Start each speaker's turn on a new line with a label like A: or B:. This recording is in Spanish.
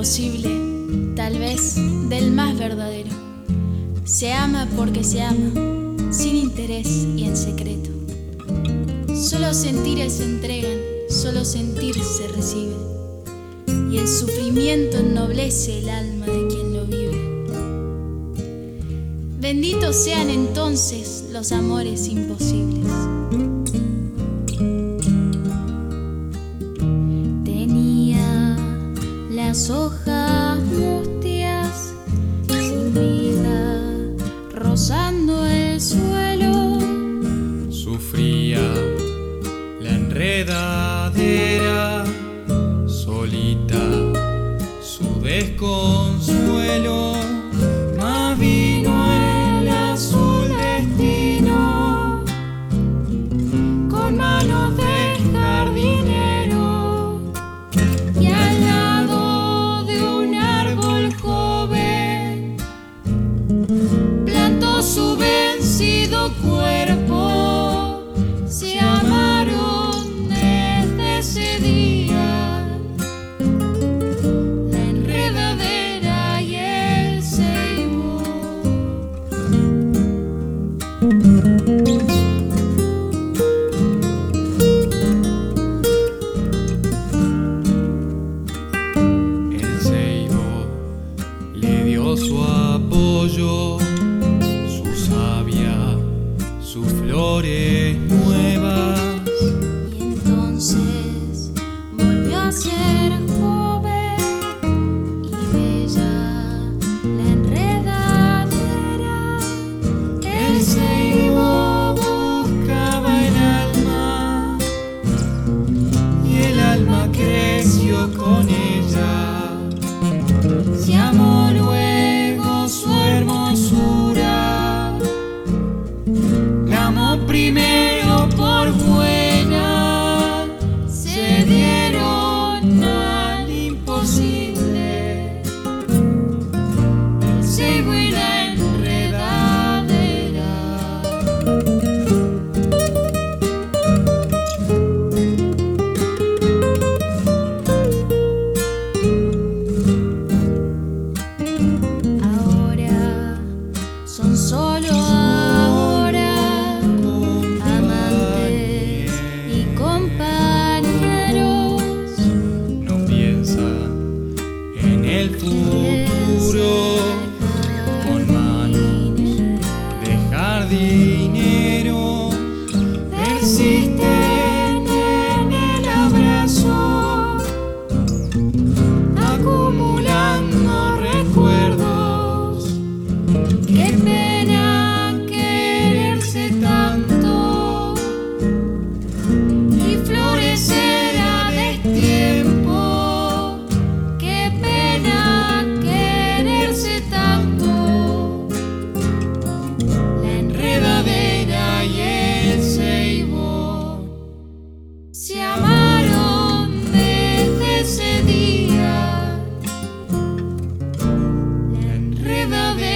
A: imposible, tal vez del más verdadero. Se ama porque se ama, sin interés y en secreto. Solo sentires se entregan, solo sentir se recibe, y el sufrimiento ennoblece el alma de quien lo vive. Benditos sean entonces los amores imposibles. Tenía las hojas mustias, sin vida, rozando el suelo.
B: Sufría la enredadera, solita su desconsuelo. Mas vino el azul destino, con manos de jardinero,
A: Y al lado de un árbol joven plantó su vencido cuerpo. Se amaron desde ese día, la enredadera y el ceibo.
B: el ceibo le dio su apoyo, su savia, sus flores nuevas.
A: Y entonces volvió a ser joven y bella la enredadera.
B: El ceibo buscaba el alma y el alma creció con ella.
A: Se amó luego su hermosura,
B: La amó primero por buena,
A: se dieron al imposible, el ceibo y la enredadera. Ahora son solo ahora amantes y compañeros.
B: no piensa en el futuro, con manos de jardinero.
A: Persisten en el abrazo, acumulando recuerdos. Qué pena quererse tanto y florecer a destiempo. Qué pena quererse tanto, la enredadera y el ceibo se amaron desde ese día, la enredadera